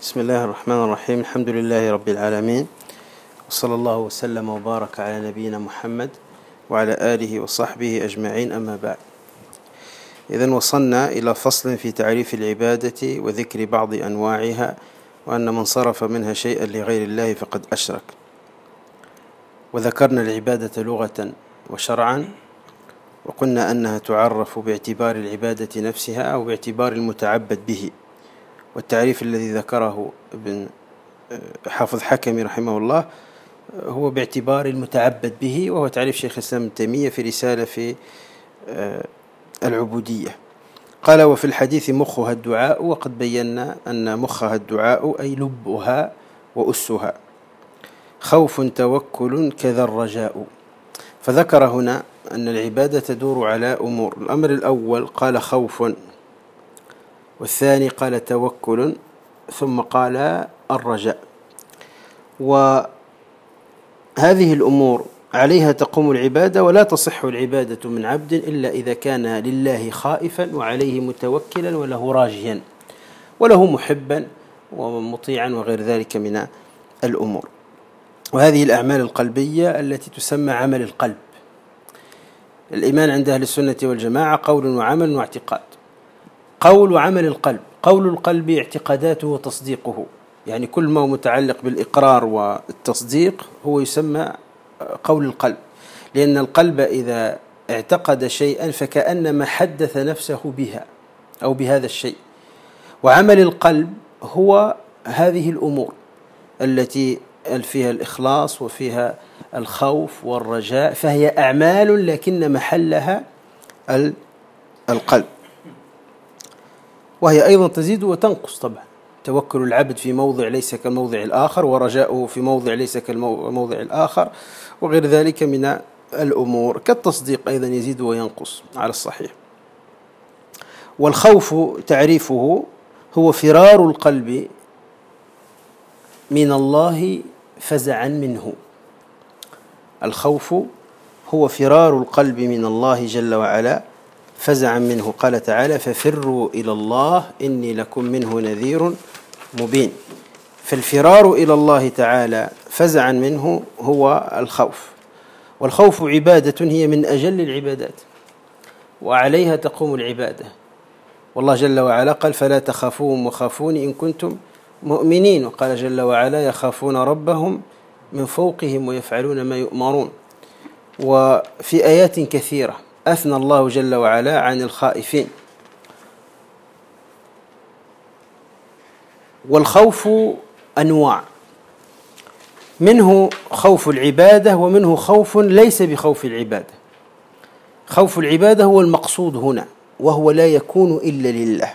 بسم الله الرحمن الرحيم. الحمد لله رب العالمين، وصلى الله وسلم وبارك على نبينا محمد وعلى آله وصحبه أجمعين، أما بعد. إذن وصلنا إلى فصل في تعريف العبادة وذكر بعض أنواعها، وأن من صرف منها شيئا لغير الله فقد أشرك. وذكرنا العبادة لغة وشرعا، وقلنا أنها تعرف باعتبار العبادة نفسها أو باعتبار المتعبد به. والتعريف الذي ذكره ابن حافظ حكمي رحمه الله هو باعتبار المتعبد به، وهو تعريف شيخ الإسلام ابن تيمية في رسالة في العبودية. قال: وفي الحديث مخها الدعاء. وقد بينا أن مخها الدعاء أي لبها وأسها، خوف توكل كذا الرجاء. فذكر هنا أن العبادة تدور على أمور. الأمر الأول قال خوف، والثاني قال توكل، ثم قال الرجاء. وهذه الأمور عليها تقوم العبادة، ولا تصح العبادة من عبد إلا إذا كان لله خائفا وعليه متوكلا وله راجيا وله محبا ومطيعا وغير ذلك من الأمور. وهذه الأعمال القلبية التي تسمى عمل القلب. الإيمان عند أهل السنة والجماعة قول وعمل واعتقاد. قول وعمل القلب: قول القلب اعتقاداته وتصديقه، يعني كل ما هو متعلق بالإقرار والتصديق هو يسمى قول القلب، لأن القلب إذا اعتقد شيئا فكأنما حدث نفسه بها أو بهذا الشيء. وعمل القلب هو هذه الأمور التي فيها الإخلاص وفيها الخوف والرجاء، فهي أعمال لكن محلها القلب، وهي أيضا تزيد وتنقص. طبعا توكل العبد في موضع ليس كالموضع الآخر، ورجاؤه في موضع ليس كالموضع الآخر، وغير ذلك من الأمور. كالتصديق أيضا يزيد وينقص على الصحيح. والخوف تعريفه هو فرار القلب من الله فزعا منه. الخوف هو فرار القلب من الله جل وعلا فزعا منه. قال تعالى: ففروا إلى الله إني لكم منه نذير مبين. فالفرار إلى الله تعالى فزعا منه هو الخوف. والخوف عبادة هي من أجل العبادات، وعليها تقوم العبادة. والله جل وعلا قال: فلا تخافوهم وخافوني إن كنتم مؤمنين. وقال جل وعلا: يخافون ربهم من فوقهم ويفعلون ما يؤمرون. وفي آيات كثيرة أثنى الله جل وعلا عن الخائفين. والخوف أنواع، منه خوف العبادة، ومنه خوف ليس بخوف العبادة. خوف العبادة هو المقصود هنا، وهو لا يكون إلا لله.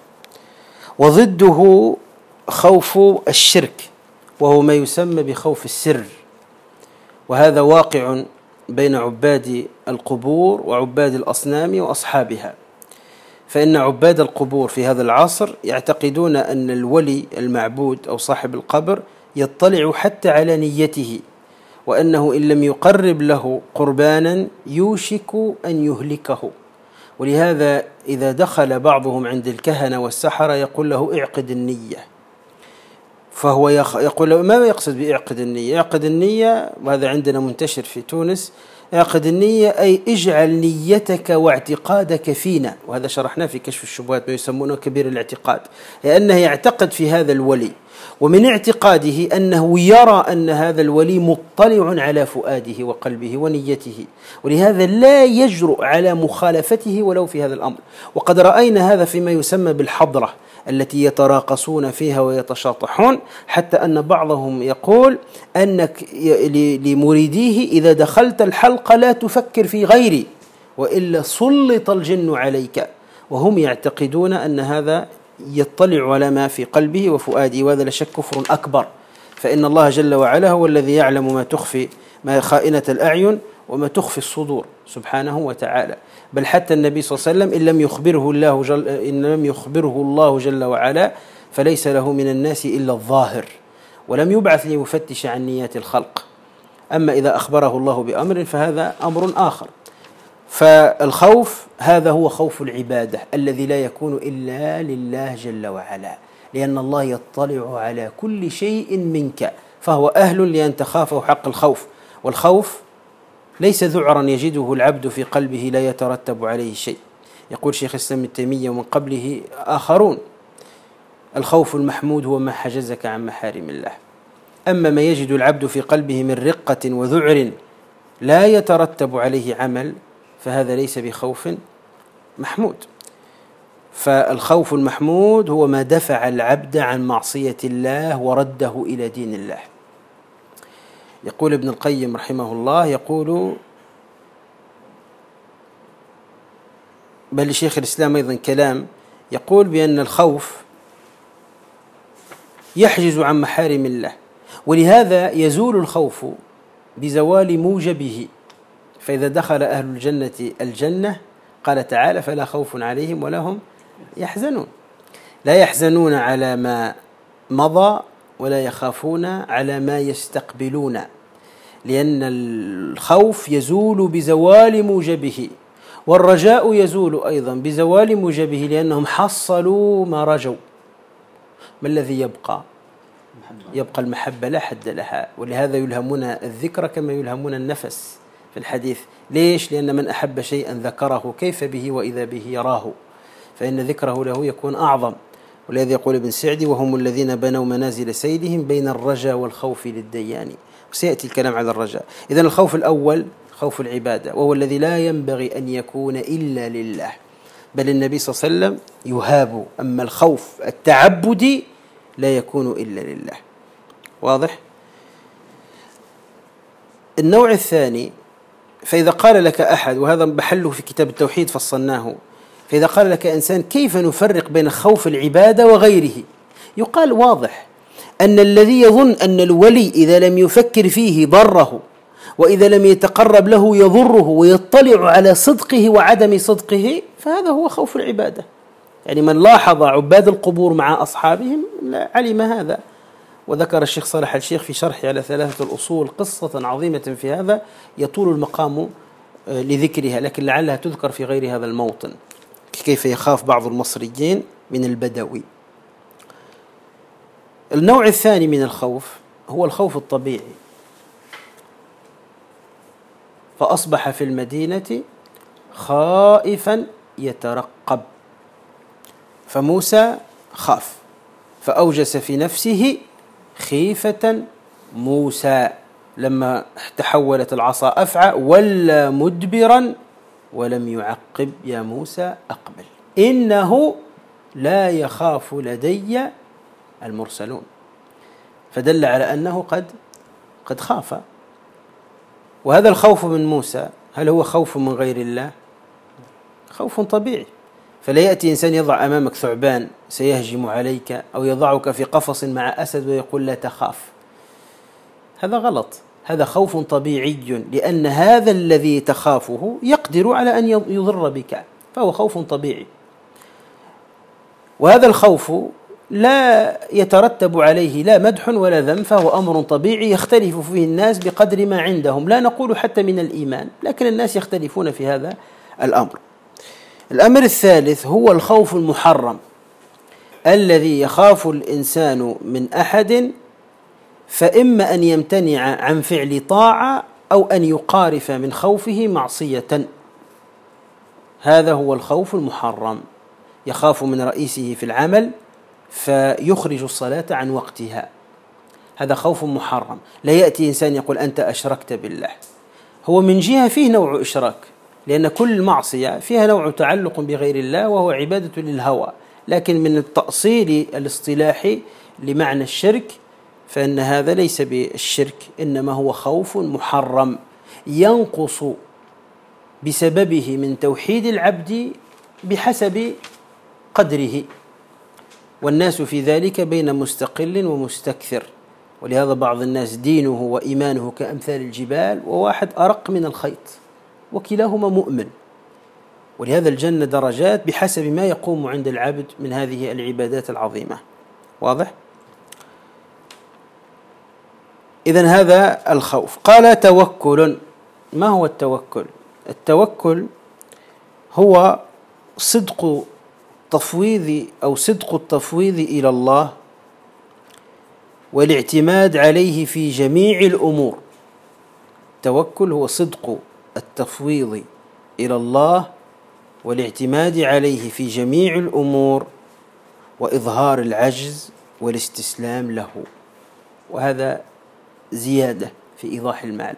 وضده خوف الشرك، وهو ما يسمى بخوف السر، وهذا واقع بين عباد القبور وعباد الأصنام وأصحابها. فإن عباد القبور في هذا العصر يعتقدون أن الولي المعبود أو صاحب القبر يطلع حتى على نيته، وأنه إن لم يقرب له قربانا يوشك أن يهلكه. ولهذا إذا دخل بعضهم عند الكهنة والسحرة يقول له: اعقد النية. فهو يقول له: ماذا يقصد بإعقد النية؟ إعقد النية، وهذا عندنا منتشر في تونس. إعقد النية أي اجعل نيتك واعتقادك فينا، وهذا شرحناه في كشف الشبهات، ما يسمونه كبير الاعتقاد، لأنه يعتقد في هذا الولي، ومن اعتقاده أنه يرى أن هذا الولي مطلع على فؤاده وقلبه ونيته، ولهذا لا يجرؤ على مخالفته ولو في هذا الأمر. وقد رأينا هذا فيما يسمى بالحضرة التي يتراقصون فيها ويتشاطحون، حتى أن بعضهم يقول أنك لمريديه: إذا دخلت الحلقة لا تفكر في غيري وإلا سلط الجن عليك. وهم يعتقدون أن هذا يطلع على ما في قلبه وفؤاده، وهذا لا شك كفر أكبر. فإن الله جل وعلا هو الذي يعلم ما تخفي ما خائنة الأعين وما تخفي الصدور سبحانه وتعالى. بل حتى النبي صلى الله عليه وسلم إن لم يخبره الله جل وعلا فليس له من الناس إلا الظاهر، ولم يبعث ليفتش عن نيات الخلق. أما إذا أخبره الله بأمر فهذا أمر آخر. فالخوف هذا هو خوف العبادة الذي لا يكون إلا لله جل وعلا، لأن الله يطلع على كل شيء منك، فهو أهل لأن تخافه حق الخوف. والخوف ليس ذعرا يجده العبد في قلبه لا يترتب عليه شيء. يقول شيخ الإسلام ابن تيمية ومن قبله آخرون: الخوف المحمود هو ما حجزك عن محارم الله. أما ما يجد العبد في قلبه من رقة وذعر لا يترتب عليه عمل فهذا ليس بخوف محمود. فالخوف المحمود هو ما دفع العبد عن معصية الله ورده إلى دين الله. يقول ابن القيم رحمه الله، يقول بل لشيخ الإسلام أيضا كلام، يقول بأن الخوف يحجز عن محارم الله، ولهذا يزول الخوف بزوال موجبه. فإذا دخل أهل الجنة الجنة قال تعالى: فلا خوف عليهم ولا هم يحزنون. لا يحزنون على ما مضى ولا يخافون على ما يستقبلون، لأن الخوف يزول بزوال موجبه، والرجاء يزول أيضا بزوال موجبه، لأنهم حصلوا ما رجوا. ما الذي يبقى؟ يبقى المحبة لا حد لها، ولهذا يلهمون الذكر كما يلهمون النفس في الحديث. ليش؟ لأن من أحب شيئا ذكره كيف به وإذا به يراه، فإن ذكره له يكون أعظم. ولهذا يقول ابن سعدي: وهم الذين بنوا منازل سيدهم بين الرجاء والخوف للديان. وسيأتي الكلام على الرجاء. إذن الخوف الأول خوف العبادة، وهو الذي لا ينبغي أن يكون إلا لله، بل النبي صلى الله عليه وسلم يهاب. أما الخوف التعبدي لا يكون إلا لله. واضح؟ النوع الثاني، فإذا قال لك أحد، وهذا محله في كتاب التوحيد فصلناه، فإذا قال لك إنسان: كيف نفرق بين خوف العبادة وغيره؟ يقال: واضح أن الذي يظن أن الولي إذا لم يفكر فيه ضره، وإذا لم يتقرب له يضره، ويطلع على صدقه وعدم صدقه، فهذا هو خوف العبادة. يعني من لاحظ عباد القبور مع أصحابهم علم هذا. وذكر الشيخ صالح الشيخ في شرحه على 3 الأصول قصة عظيمة في هذا يطول المقام لذكرها، لكن لعلها تذكر في غير هذا الموطن، كيف يخاف بعض المصريين من البدوي. النوع الثاني من الخوف هو الخوف الطبيعي، فأصبح في المدينة خائفا يترقب. فموسى خاف فأوجس في نفسه خيفة موسى، لما تحولت العصا أفعى ولا مدبرا ولم يعقب: يا موسى أقبل إنه لا يخاف لدي المرسلون. فدل على أنه قد خاف. وهذا الخوف من موسى هل هو خوف من غير الله؟ خوف طبيعي. فلا يأتي إنسان يضع أمامك ثعبان سيهجم عليك، أو يضعك في قفص مع أسد ويقول لا تخاف. هذا غلط، هذا خوف طبيعي، لأن هذا الذي تخافه يقدر على أن يضر بك، فهو خوف طبيعي. وهذا الخوف لا يترتب عليه لا مدح ولا ذم، فهو أمر طبيعي يختلف فيه الناس بقدر ما عندهم، لا نقول حتى من الإيمان، لكن الناس يختلفون في هذا الأمر. الأمر الثالث هو الخوف المحرم، الذي يخاف الإنسان من أحد، فإما أن يمتنع عن فعل طاعة أو أن يقارف من خوفه معصية. هذا هو الخوف المحرم. يخاف من رئيسه في العمل فيخرج الصلاة عن وقتها، هذا خوف محرم. لا يأتي إنسان يقول أنت أشركت بالله، هو من جهة فيه نوع إشراك، لأن كل معصية فيها نوع تعلق بغير الله وهو عبادة للهوى، لكن من التأصيل الاصطلاحي لمعنى الشرك فإن هذا ليس بالشرك، إنما هو خوف محرم ينقص بسببه من توحيد العبد بحسب قدره، والناس في ذلك بين مستقل ومستكثر. ولهذا بعض الناس دينه وإيمانه كأمثال الجبال، وواحد أرق من الخيط، وكلاهما مؤمن. ولهذا الجنة درجات بحسب ما يقوم عند العبد من هذه العبادات العظيمة. واضح؟ إذن هذا الخوف. قال توكل. ما هو التوكل؟ التوكل هو صدق التفويض أو صدق التفويض إلى الله والاعتماد عليه في جميع الأمور. التوكل هو صدق التفويض إلى الله والاعتماد عليه في جميع الأمور وإظهار العجز والاستسلام له. وهذا زيادة في إيضاح المعنى.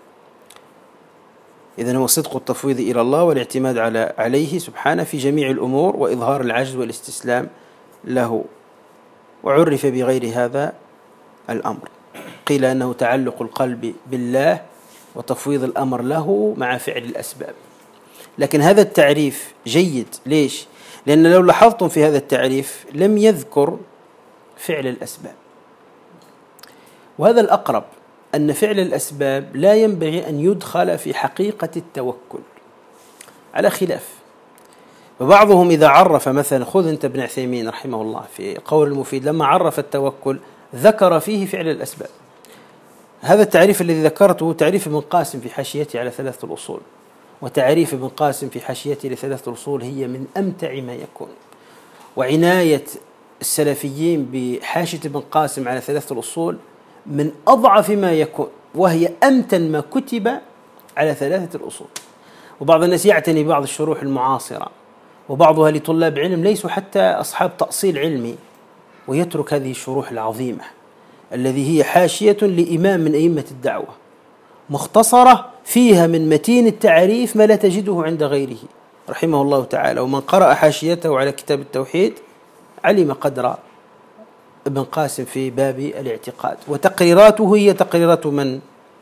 إذن هو صدق التفويض إلى الله والاعتماد عليه سبحانه في جميع الأمور وإظهار العجز والاستسلام له. وعرف بغير هذا الأمر، قيل أنه تعلق القلب بالله وتفويض الأمر له مع فعل الأسباب. لكن هذا التعريف جيد. ليش؟ لأن لو لاحظتم في هذا التعريف لم يذكر فعل الأسباب، وهذا الأقرب، أن فعل الأسباب لا ينبغي أن يدخل في حقيقة التوكل على خلاف. وبعضهم إذا عرف، مثلا خذ أنت ابن عثيمين رحمه الله في قول المفيد لما عرف التوكل ذكر فيه فعل الأسباب. هذا التعريف الذي ذكرته تعريف ابن قاسم في حاشيته على ثلاثة الأصول، وتعريف ابن قاسم في حاشيته لثلاثة الأصول هي من أمتع ما يكون. وعناية السلفيين بحاشية ابن قاسم على ثلاثة الأصول من أضعف ما يكون، وهي أمتن ما كتب على ثلاثة الأصول. وبعض الناس يعتني ببعض الشروح المعاصرة وبعضها لطلاب علم ليسوا حتى أصحاب تأصيل علمي، ويترك هذه الشروح العظيمة الذي هي حاشية لإمام من أئمة الدعوة مختصرة فيها من متين التعريف ما لا تجده عند غيره رحمه الله تعالى. ومن قرأ حاشيته على كتاب التوحيد علم قدر ابن قاسم في باب الاعتقاد. وتقريراته هي تقريرات من؟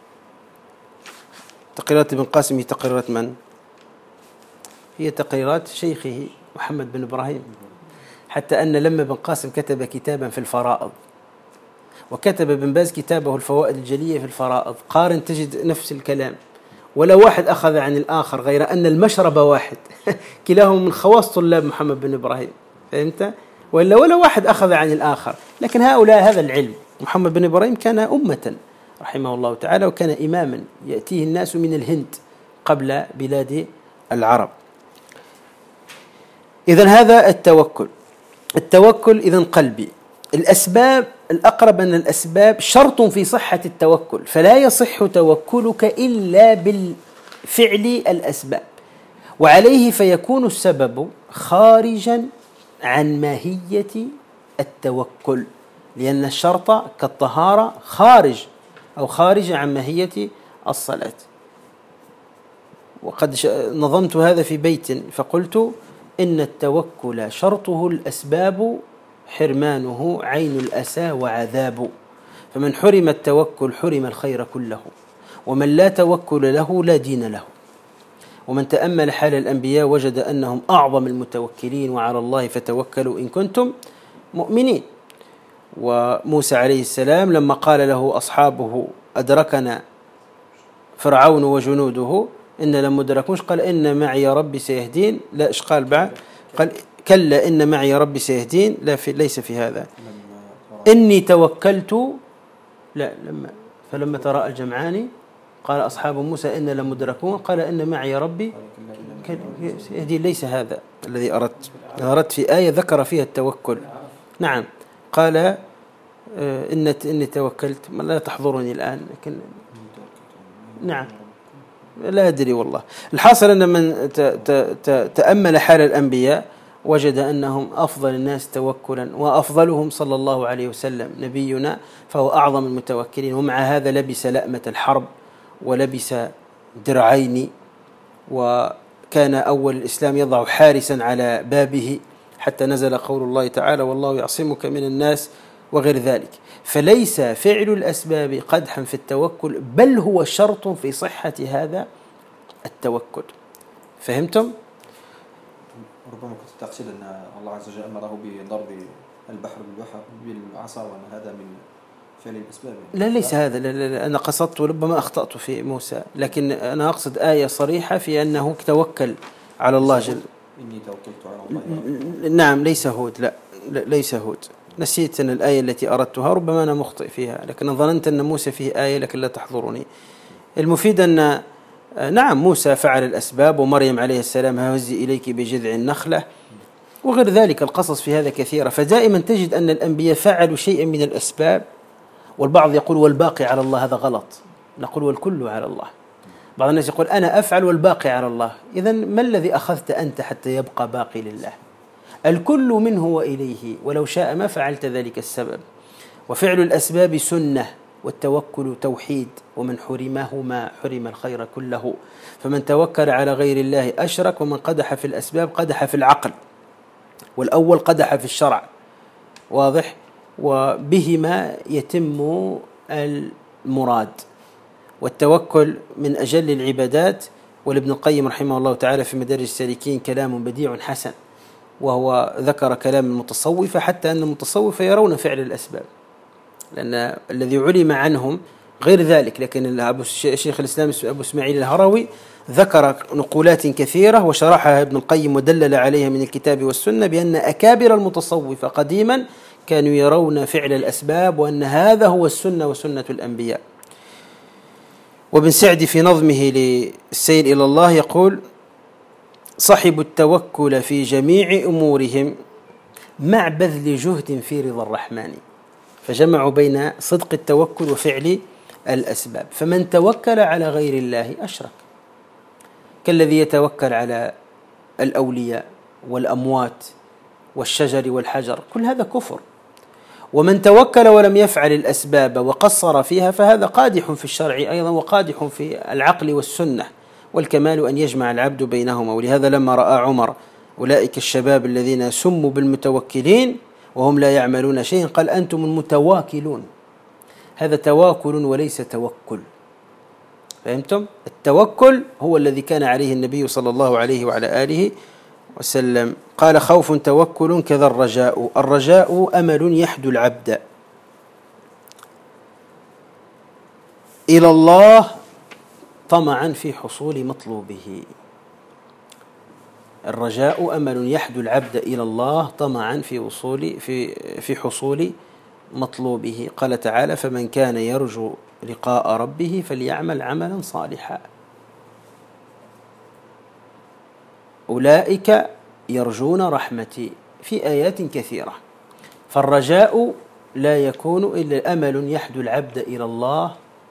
تقريرات ابن قاسم هي تقريرات من؟ هي تقريرات شيخه محمد بن إبراهيم. حتى أن لما ابن قاسم كتب كتابا في الفرائض وكتب ابن باز كتابه الفوائد الجلية في الفرائض، قارن تجد نفس الكلام، ولا واحد أخذ عن الآخر، غير أن المشرب واحد كلاهما من خواص طلاب محمد بن إبراهيم، فهمت؟ ولا واحد أخذ عن الآخر. لكن هؤلاء هذا العلم، محمد بن إبراهيم كان أمة رحمه الله تعالى، وكان إماما يأتيه الناس من الهند قبل بلاد العرب. إذن هذا التوكل. التوكل إذن قلبي. الأسباب، الأقرب أن الأسباب شرط في صحة التوكل، فلا يصح توكلك إلا بالفعل الأسباب، وعليه فيكون السبب خارجا عن ماهية التوكل، لأن الشرط كالطهارة خارج عن ماهية الصلاة. وقد نظمت هذا في بيت فقلت إن التوكل شرطه الأسباب حرمانه عين الأسى وعذاب، فمن حرم التوكل حرم الخير كله، ومن لا توكل له لا دين له. ومن تأمل حال الأنبياء وجد أنهم أعظم المتوكلين، وعلى الله فتوكلوا إن كنتم مؤمنين. وموسى عليه السلام لما قال له أصحابه أدركنا فرعون وجنوده إن لمدركون، قال إن معي ربي سيهدين. لا إشقال بعد، قال كلا إن معي ربي سيهدين، لا ليس في هذا. إني توكلت، لا فلما تراءى الجمعان قال أصحاب موسى إن لمدركون، قال إن معي ربي سيهدين. ليس هذا الذي أردت في آية ذكر فيها التوكل. نعم، قال إني توكلت، لا تحضرني الآن، لكن نعم لا أدري والله. الحاصل أن من تأمل حال الأنبياء وجد أنهم أفضل الناس توكلا، وأفضلهم صلى الله عليه وسلم نبينا، فهو أعظم المتوكلين. ومع هذا لبس لأمة الحرب ولبس درعين، وكان أول الإسلام يضع حارسا على بابه حتى نزل قول الله تعالى والله يعصمك من الناس وغير ذلك. فليس فعل الأسباب قدحا في التوكل، بل هو شرط في صحة هذا التوكل. فهمتم؟ ربما كنت تقصد أن الله عز وجل أمره بضرب البحر بالعصا، وأن هذا من فعل الأسباب. لا ليس هذا، لا أنا قصدت، وربما أخطأت في موسى، لكن أنا أقصد آية صريحة في أنه توكل على الله جل. إني توكلت على الله. نعم ليس هود، لا ليس هود، نسيت أن الآية التي أردتها، ربما أنا مخطئ فيها، لكن ظننت أن موسى فيه آية لكن لا تحضرني. المفيد أن نعم موسى فعل الأسباب، ومريم عليه السلام هزي إليك بجذع النخلة، وغير ذلك القصص في هذا كثيرة. فدائما تجد أن الأنبياء فعلوا شيئا من الأسباب، والبعض يقول والباقي على الله، هذا غلط، نقول والكل على الله. بعض الناس يقول أنا أفعل والباقي على الله، إذن ما الذي أخذت أنت حتى يبقى باقي لله؟ الكل منه وإليه، ولو شاء ما فعلت ذلك السبب. وفعل الأسباب سنة، والتوكل توحيد، ومن حرمهما حرم الخير كله. فمن توكل على غير الله أشرك، ومن قدح في الأسباب قدح في العقل، والأول قدح في الشرع. واضح؟ وبهما يتم المراد. والتوكل من أجل العبادات. ولابن القيم رحمه الله تعالى في مدارج السالكين كلام بديع حسن، وهو ذكر كلام المتصوفة، حتى أن المتصوفة يرون فعل الأسباب، لأن الذي علم عنهم غير ذلك. لكن شيخ الإسلام أبو إسماعيل الهروي ذكر نقولات كثيرة وشرحها ابن القيم ودلل عليها من الكتاب والسنة، بأن أكابر المتصوفة قديما كانوا يرون فعل الأسباب، وأن هذا هو السنة وسنة الأنبياء. وابن سعد في نظمه للسير إلى الله يقول: صحبوا التوكل في جميع أمورهم مع بذل جهد في رضا الرحمن. فجمعوا بين صدق التوكل وفعل الأسباب. فمن توكل على غير الله أشرك، كالذي يتوكل على الأولياء والأموات والشجر والحجر، كل هذا كفر. ومن توكل ولم يفعل الأسباب وقصر فيها فهذا قادح في الشرع أيضا، وقادح في العقل والسنة. والكمال أن يجمع العبد بينهما. ولهذا لما رأى عمر أولئك الشباب الذين سموا بالمتوكلين وهم لا يعملون شيئا قال: أنتم المتواكلون. هذا تواكل وليس توكل. فهمتم؟ التوكل هو الذي كان عليه النبي صلى الله عليه وعلى آله وسلم. قال: خوف توكل كذا الرجاء. الرجاء أمل يحدو العبد إلى الله طمعا في حصول مطلوبه. الرجاء أمل يحدو العبد إلى الله طمعا في حصول مطلوبه. قال تعالى: فمن كان يرجو لقاء ربه فليعمل عملا صالحا. أولئك يرجون رحمتي، في آيات كثيرة. فالرجاء لا يكون إلا أمل يحدو العبد إلى الله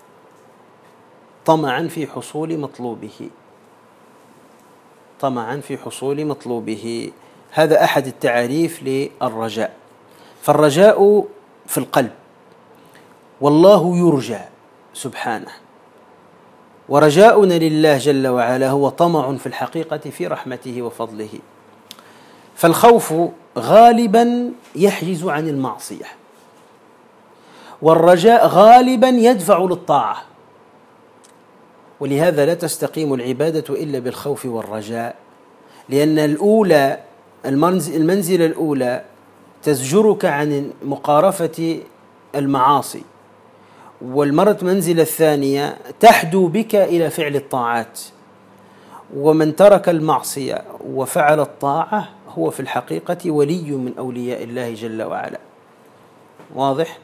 طمعا في حصول مطلوبه، طمعا في حصول مطلوبه. هذا أحد التعريف للرجاء. فالرجاء في القلب، والله يرجى سبحانه. ورجاؤنا لله جل وعلا هو طمع في الحقيقة في رحمته وفضله. فالخوف غالبا يحجز عن المعصية، والرجاء غالبا يدفع للطاعة. ولهذا لا تستقيم العبادة إلا بالخوف والرجاء، لأن الأولى المنزلة الأولى تزجرك عن مقارفة المعاصي، والمنزلة الثانية تحدو بك إلى فعل الطاعات. ومن ترك المعصية وفعل الطاعة هو في الحقيقة ولي من أولياء الله جل وعلا. واضح؟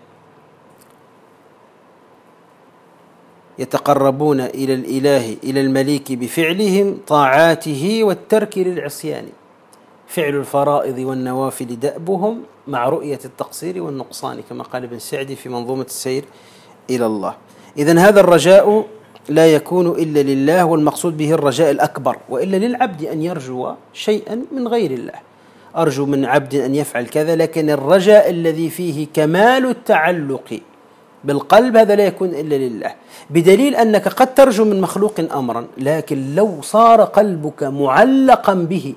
يتقربون إلى الإله إلى المليك بفعلهم طاعاته والترك للعصيان. فعل الفرائض والنوافل دأبهم مع رؤية التقصير والنقصان، كما قال ابن سعدي في منظومة السير إلى الله. إذن هذا الرجاء لا يكون إلا لله، والمقصود به الرجاء الأكبر. وإلا للعبد أن يرجو شيئا من غير الله. أرجو من عبد أن يفعل كذا، لكن الرجاء الذي فيه كمال التعلق بالقلب هذا لا يكون إلا لله. بدليل أنك قد ترجو من مخلوق أمرا، لكن لو صار قلبك معلقا به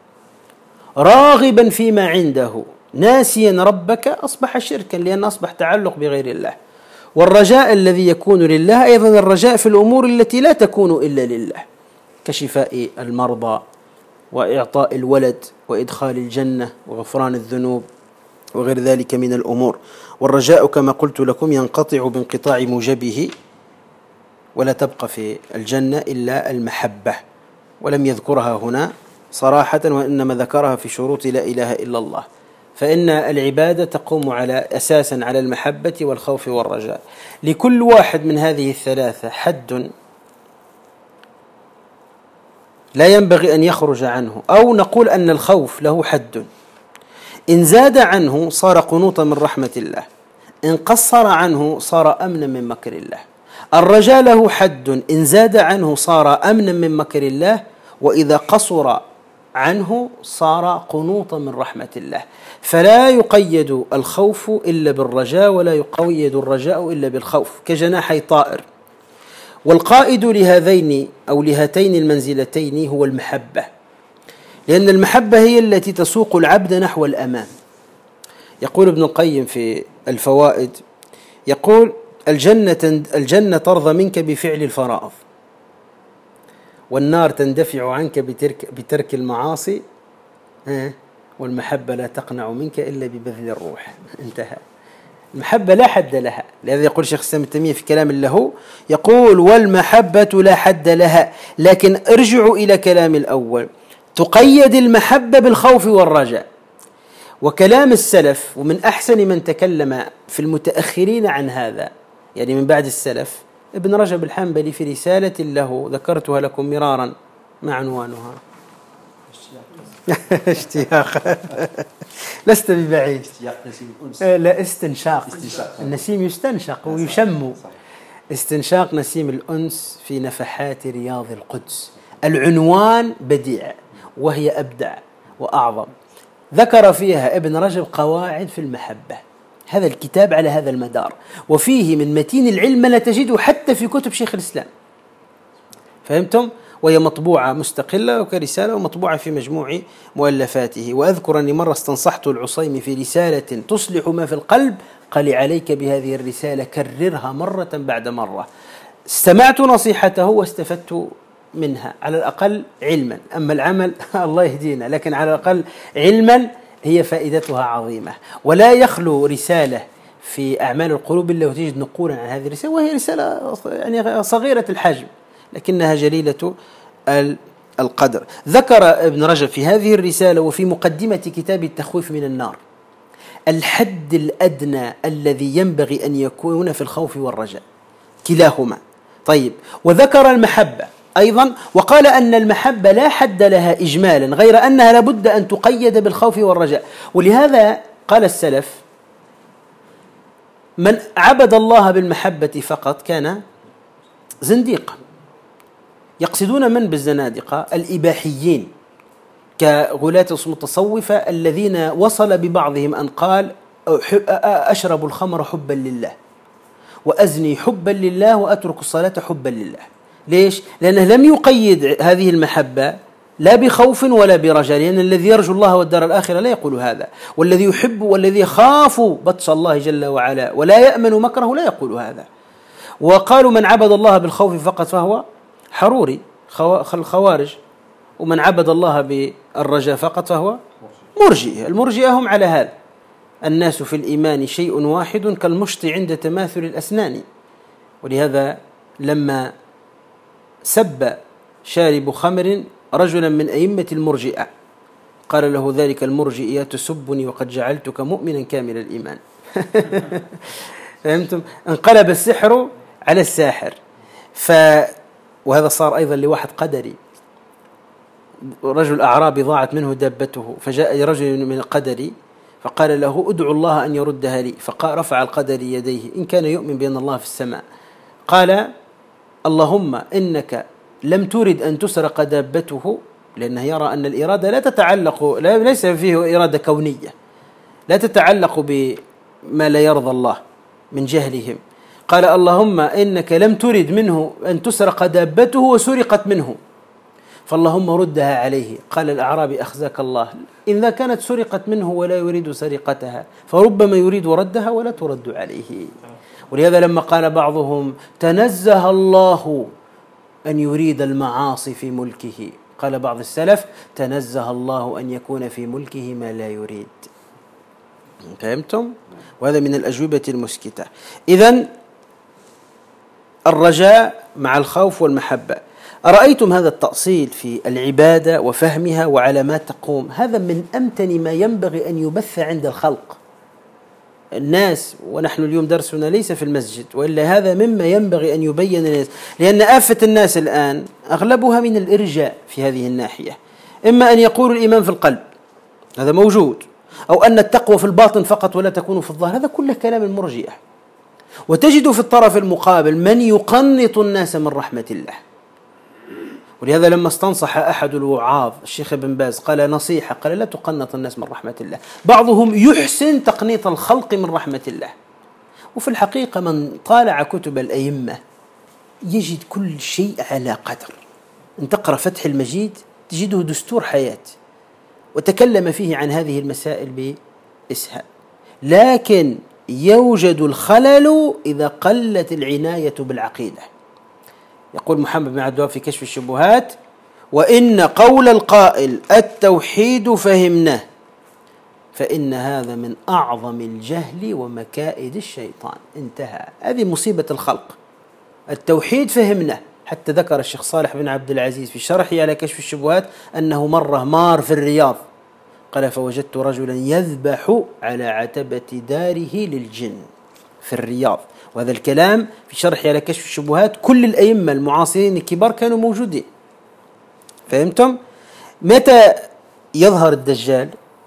راغبا فيما عنده ناسيا ربك أصبح شركا، لأن أصبح تعلق بغير الله. والرجاء الذي يكون لله أيضا الرجاء في الأمور التي لا تكون إلا لله، كشفاء المرضى وإعطاء الولد وإدخال الجنة وغفران الذنوب وغير ذلك من الأمور. والرجاء كما قلت لكم ينقطع بانقطاع موجبه، ولا تبقى في الجنة إلا المحبة، ولم يذكرها هنا صراحة، وإنما ذكرها في شروط لا إله إلا الله. فإن العبادة تقوم أساسا على المحبة والخوف والرجاء. لكل واحد من هذه الثلاثة حد لا ينبغي أن يخرج عنه، أو نقول أن الخوف له حد إن زاد عنه صار قنوطا من رحمة الله، إن قصر عنه صار أمنا من مكر الله. الرجاء له حد، إن زاد عنه صار أمنا من مكر الله، وإذا قصر عنه صار قنوطا من رحمة الله. فلا يقيد الخوف إلا بالرجاء، ولا يقيد الرجاء إلا بالخوف، كجناحي طائر. والقائد لهذين أو لهاتين المنزلتين هو المحبة، لأن المحبة هي التي تسوق العبد نحو الأمام. يقول ابن القيم في الفوائد، يقول: الجنة ترضى منك بفعل الفرائض، والنار تندفع عنك بترك المعاصي، والمحبة لا تقنع منك إلا ببذل الروح. انتهى. المحبة لا حد لها، لهذا يقول شيخ الإسلام ابن تيمية في كلام له، يقول: والمحبة لا حد لها. لكن ارجعوا إلى كلام الأول، تقيد المحبة بالخوف والرجاء. وكلام السلف، ومن أحسن من تكلم في المتأخرين عن هذا يعني من بعد السلف، ابن رجب الحنبلي في رسالة له ذكرتها لكم مرارا، ما عنوانها؟ اشتياق. لست ببعيد. لا، استنشاق. النسيم يستنشق ويشم. استنشاق نسيم الأنس في نفحات رياض القدس. العنوان بديع وهي أبدع وأعظم. ذكر فيها ابن رجب قواعد في المحبة. هذا الكتاب على هذا المدار، وفيه من متين العلم لا تجده حتى في كتب شيخ الإسلام. فهمتم؟ وهي مطبوعة مستقلة وكرسالة، ومطبوعة في مجموع مؤلفاته. وأذكر أني مرة استنصحت العصيمي في رسالة تصلح ما في القلب، قال: عليك بهذه الرسالة، كررها مرة بعد مرة. استمعت نصيحته واستفدت منها، على الأقل علما. أما العمل الله يهدينا، لكن على الأقل علما هي فائدتها عظيمة. ولا يخلو رسالة في أعمال القلوب إلا وتجد نقولا عن هذه الرسالة، وهي رسالة يعني صغيرة الحجم لكنها جليلة القدر. ذكر ابن رجب في هذه الرسالة وفي مقدمة كتاب التخويف من النار الحد الأدنى الذي ينبغي أن يكون في الخوف والرجاء كلاهما. طيب، وذكر المحبة أيضا، وقال أن المحبة لا حد لها إجمالا، غير أنها لابد أن تقيد بالخوف والرجاء. ولهذا قال السلف: من عبد الله بالمحبة فقط كان زنديقا. يقصدون من بالزنادقة؟ الإباحيين كغلاة المتصوفة الذين وصل ببعضهم أن قال: أشرب الخمر حبا لله، وأزني حبا لله، وأترك الصلاة حبا لله. ليش؟ لأنه لم يقيد هذه المحبة لا بخوف ولا برجاء، لأن الذي يرجو الله والدار الآخرة لا يقول هذا، والذي يحب والذي يخاف بطش الله جل وعلا ولا يأمن مكره لا يقول هذا. وقالوا: من عبد الله بالخوف فقط فهو حروري، الخوارج. ومن عبد الله بالرجاء فقط فهو مرجئة. المرجئة هم على هذا: الناس في الإيمان شيء واحد كالمشط عند تماثل الأسنان. ولهذا لما سب شارب خمر رجلا من أئمة المرجئة قال له ذلك المرجئ: يا تسبني وقد جعلتك مؤمنا كامل الإيمان. فهمتم؟ انقلب السحر على الساحر. وهذا صار أيضا لواحد قدري، رجل أعرابي ضاعت منه دابته، فجاء رجل من القدري فقال له: ادعو الله أن يردها لي. فرفع القدري يديه إن كان يؤمن بأن الله في السماء، قال: اللهم إنك لم ترد أن تسرق دابته، لأنه يرى أن الإرادة لا تتعلق، ليس فيه إرادة كونية، لا تتعلق بما لا يرضى الله من جهلهم. قال: اللهم إنك لم ترد منه أن تسرق دابته وسرقت منه، فاللهم ردها عليه. قال الأعرابي: أخزاك الله، إذا كانت سرقت منه ولا يريد سرقتها فربما يريد ردها ولا ترد عليه. ولهذا لما قال بعضهم: تنزه الله أن يريد المعاصي في ملكه، قال بعض السلف: تنزه الله أن يكون في ملكه ما لا يريد. فهمتم؟ وهذا من الأجوبة المسكتة. إذن الرجاء مع الخوف والمحبة. أرأيتم هذا التأصيل في العبادة وفهمها وعلى ما تقوم؟ هذا من أمتن ما ينبغي أن يبث عند الخلق الناس. ونحن اليوم درسنا ليس في المسجد، وإلا هذا مما ينبغي أن يبين الناس، لأن آفة الناس الآن أغلبها من الإرجاء في هذه الناحية. إما أن يقول الإيمان في القلب، هذا موجود، أو أن التقوى في الباطن فقط ولا تكون في الظاهر، هذا كله كلام المرجئة. وتجد في الطرف المقابل من يقنط الناس من رحمة الله. ولهذا لما استنصح أحد الوعاظ الشيخ ابن باز قال نصيحة، قال لا تقنط الناس من رحمة الله، بعضهم يحسن تقنيط الخلق من رحمة الله. وفي الحقيقة من طالع كتب الأئمة يجد كل شيء على قدر. أن تقرأ فتح المجيد تجده دستور حياة، وتكلم فيه عن هذه المسائل بإسهاب. لكن يوجد الخلل إذا قلت العناية بالعقيدة. يقول محمد بن عبد الوهاب في كشف الشبهات: وإن قول القائل التوحيد فهمناه فإن هذا من أعظم الجهل ومكائد الشيطان. انتهى. هذه مصيبة الخلق. التوحيد فهمناه. حتى ذكر الشيخ صالح بن عبد العزيز في شرحه على كشف الشبهات أنه مرة مار في الرياض، قال فوجدت رجلا يذبح على عتبة داره للجن في الرياض. وهذا الكلام في شرحه على كشف الشبهات كل الأئمة المعاصرين الكبار كانوا موجودين. فهمتم؟ متى يظهر الدجال؟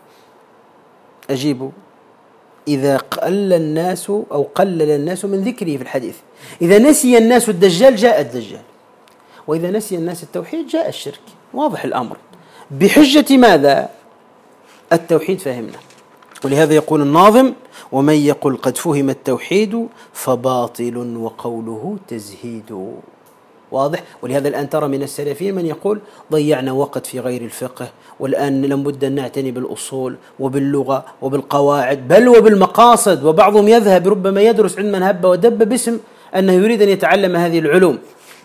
أجيبوا: إذا قل الناس أو قلل الناس من ذكره في الحديث. إذا نسي الناس الدجال جاء الدجال، وإذا نسي الناس التوحيد جاء الشرك. واضح الأمر. بحجة ماذا؟ التوحيد فهمنا. ولهذا يقول الناظم: ومن يقل قد فهم التوحيد فباطل وقوله تزهيد. واضح. ولهذا الآن ترى من السلفيين من يقول ضيعنا وقت في غير الفقه، والآن لابد أن نعتني بالأصول وباللغة وبالقواعد بل وبالمقاصد. وبعضهم يذهب ربما يدرس علما هب ودب باسم أنه يريد أن يتعلم هذه العلوم.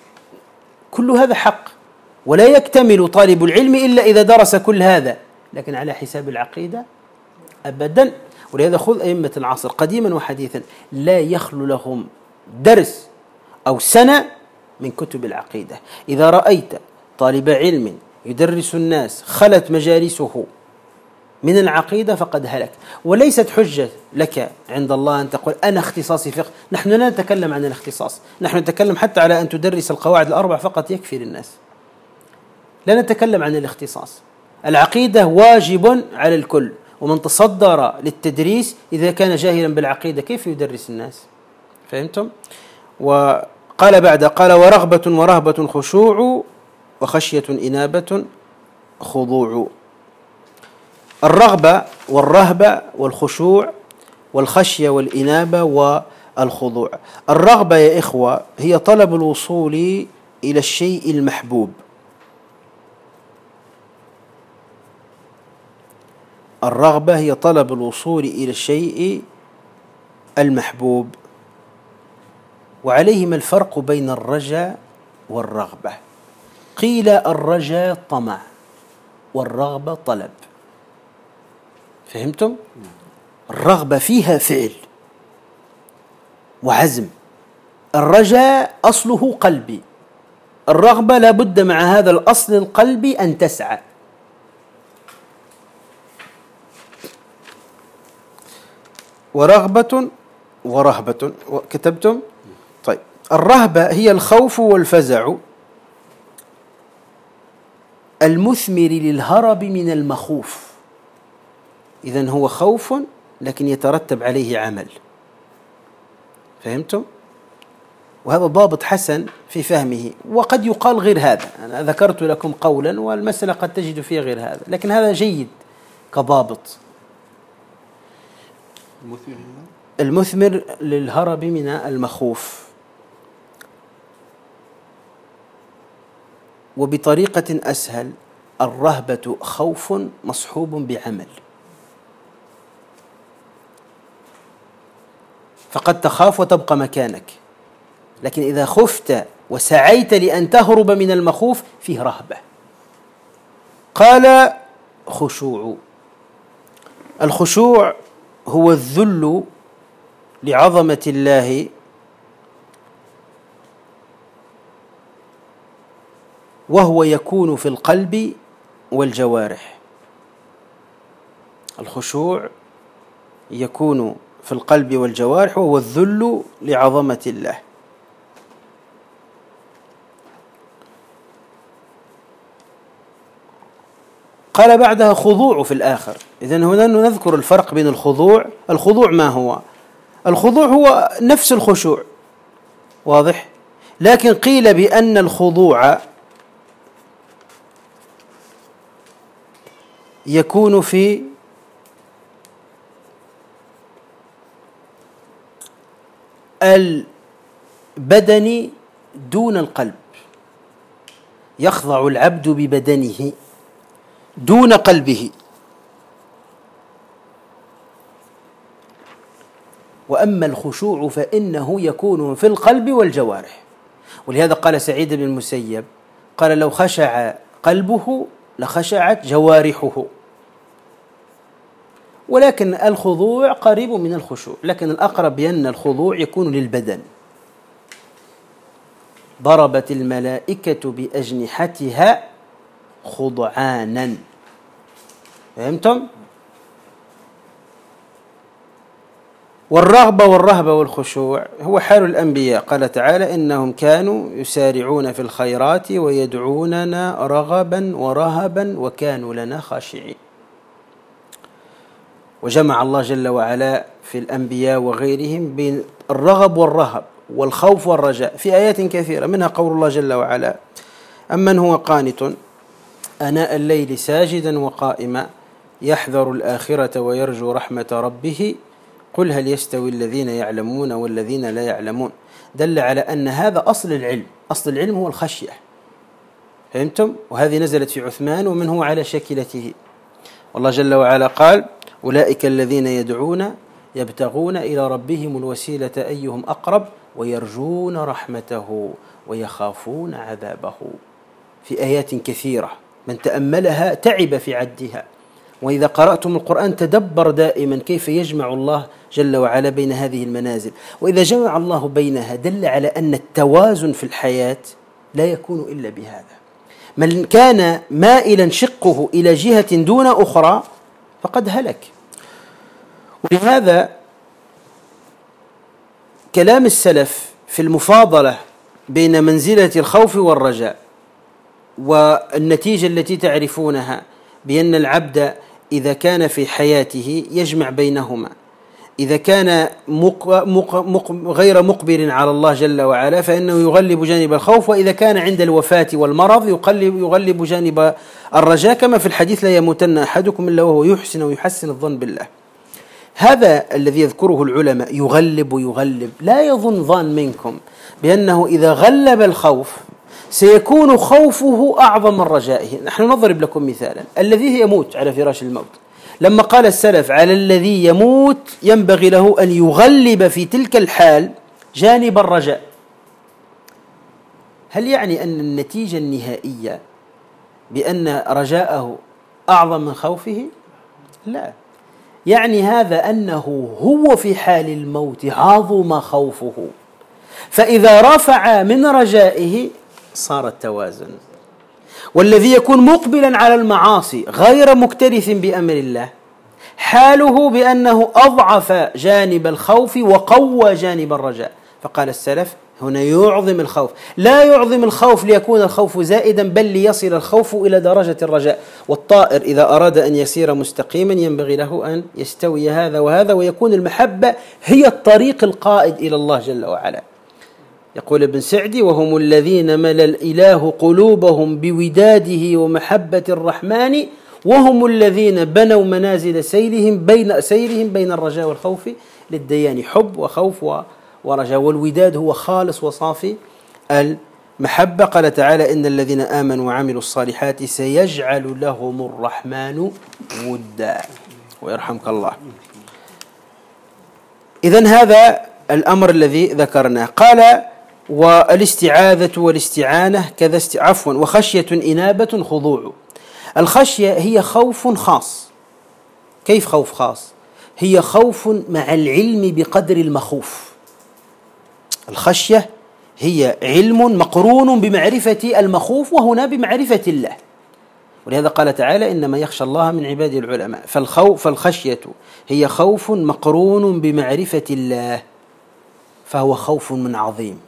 كل هذا حق، ولا يكتمل طالب العلم إلا إذا درس كل هذا، لكن على حساب العقيدة أبدا. ولهذا خذ أئمة العصر قديما وحديثا لا يخلو لهم درس أو سنة من كتب العقيدة. إذا رأيت طالب علم يدرس الناس خلت مجالسه من العقيدة فقد هلك. وليست حجة لك عند الله أن تقول أنا اختصاصي فقه. نحن لا نتكلم عن الاختصاص، نحن نتكلم حتى على أن تدرس القواعد الأربع فقط يكفي للناس، لا نتكلم عن الاختصاص. العقيدة واجب على الكل، ومن تصدر للتدريس إذا كان جاهلا بالعقيدة كيف يدرس الناس؟ فهمتم؟ وقال بعد قال ورغبة ورهبة خشوع وخشية إنابة خضوع. الرغبة والرهبة والخشوع والخشية والإنابة والخضوع. الرغبة يا إخوة هي طلب الوصول إلى الشيء المحبوب. الرغبة هي طلب الوصول إلى الشيء المحبوب. وعليهما الفرق بين الرجاء والرغبة. قيل الرجاء طمع والرغبة طلب. فهمتم؟ الرغبة فيها فعل وعزم، الرجاء أصله قلبي، الرغبة لا بد مع هذا الأصل القلبي أن تسعى. ورغبة ورهبة. كتبتم؟ طيب. الرهبة هي الخوف والفزع المثمر للهرب من المخوف. إذن هو خوف لكن يترتب عليه عمل. فهمتم؟ وهذا ضابط حسن في فهمه. وقد يقال غير هذا، أنا ذكرت لكم قولا والمسألة قد تجد فيها غير هذا، لكن هذا جيد كضابط. المثمر للهرب من المخوف. وبطريقة أسهل، الرهبة خوف مصحوب بعمل. فقد تخاف وتبقى مكانك، لكن إذا خفت وسعيت لأن تهرب من المخوف فيه رهبة. قال خشوع. الخشوع هو الذل لعظمة الله وهو يكون في القلب والجوارح. الخشوع يكون في القلب والجوارح وهو الذل لعظمة الله. قال بعدها خضوع في الآخر. إذن هنا نذكر الفرق بين الخضوع ما هو؟ الخضوع هو نفس الخشوع، واضح؟ لكن قيل بأن الخضوع يكون في البدن دون القلب، يخضع العبد ببدنه دون قلبه. وأما الخشوع فإنه يكون في القلب والجوارح. ولهذا قال سعيد بن المسيب قال لو خشع قلبه لخشعت جوارحه. ولكن الخضوع قريب من الخشوع، لكن الأقرب بأن الخضوع يكون للبدن. ضربت الملائكة بأجنحتها خضعانا. فهمتم؟ والرغبة والرهبة والخشوع هو حال الأنبياء. قال تعالى إنهم كانوا يسارعون في الخيرات ويدعوننا رغبا ورهبا وكانوا لنا خاشعين. وجمع الله جل وعلا في الأنبياء وغيرهم بين الرغب والرهب والخوف والرجاء في آيات كثيرة، منها قول الله جل وعلا أمن هو قانت آناء الليل ساجدا وقائما يحذر الآخرة ويرجو رحمة ربه قل هل يستوي الذين يعلمون والذين لا يعلمون. دل على أن هذا أصل العلم. أصل العلم هو الخشية. فهمتم؟ وهذه نزلت في عثمان ومن هو على شكلته. والله جل وعلا قال أولئك الذين يدعون يبتغون إلى ربهم الوسيلة أيهم أقرب ويرجون رحمته ويخافون عذابه، في آيات كثيرة من تأملها تعب في عدها. وإذا قرأتم القرآن تدبر دائما كيف يجمع الله جل وعلا بين هذه المنازل. وإذا جمع الله بينها دل على أن التوازن في الحياة لا يكون إلا بهذا. من كان مائلا شقه إلى جهة دون أخرى فقد هلك. ولهذا كلام السلف في المفاضلة بين منزلة الخوف والرجاء والنتيجة التي تعرفونها بأن العبد إذا كان في حياته يجمع بينهما، إذا كان غير مقبل على الله جل وعلا فإنه يغلب جانب الخوف، وإذا كان عند الوفاة والمرض يغلب جانب الرجاء، كما في الحديث لا يموتن أحدكم إلا وهو يحسن ويحسن الظن بالله. هذا الذي يذكره العلماء يغلب لا يظن ظان منكم بأنه إذا غلب الخوف سيكون خوفه أعظم من رجائه. نحن نضرب لكم مثالا، الذي يموت على فراش الموت لما قال السلف على الذي يموت ينبغي له أن يغلب في تلك الحال جانب الرجاء، هل يعني أن النتيجة النهائية بأن رجاءه أعظم من خوفه؟ لا، يعني هذا أنه هو في حال الموت عظم خوفه، فإذا رفع من رجائه صار التوازن. والذي يكون مقبلا على المعاصي غير مكترث بأمر الله حاله بأنه أضعف جانب الخوف وقوى جانب الرجاء. فقال السلف هنا يعظم الخوف، لا يعظم الخوف ليكون الخوف زائدا بل ليصل الخوف إلى درجة الرجاء. والطائر إذا أراد أن يسير مستقيما ينبغي له أن يستوي هذا وهذا، ويكون المحبة هي الطريق القائد إلى الله جل وعلا. يقول ابن سعدي وهم الذين ملأ الإله قلوبهم بوداده ومحبة الرحمن وهم الذين بنوا منازل سيرهم بين الرجاء والخوف للديان. حب وخوف ورجاء، والوداد هو خالص وصافي المحبة. قال تعالى إن الذين آمنوا وعملوا الصالحات سيجعل لهم الرحمن ودا، ويرحمك الله. إذن هذا الأمر الذي ذكرناه. قال والاستعاذة والاستعانة كذا وخشية إنابة خضوع. الخشية هي خوف خاص. كيف خوف خاص؟ هي خوف مع العلم بقدر المخوف. الخشية هي علم مقرون بمعرفة المخوف، وهنا بمعرفة الله. ولهذا قال تعالى إنما يخشى الله من عباده العلماء. فالخشية هي خوف مقرون بمعرفة الله، فهو خوف من عظيم.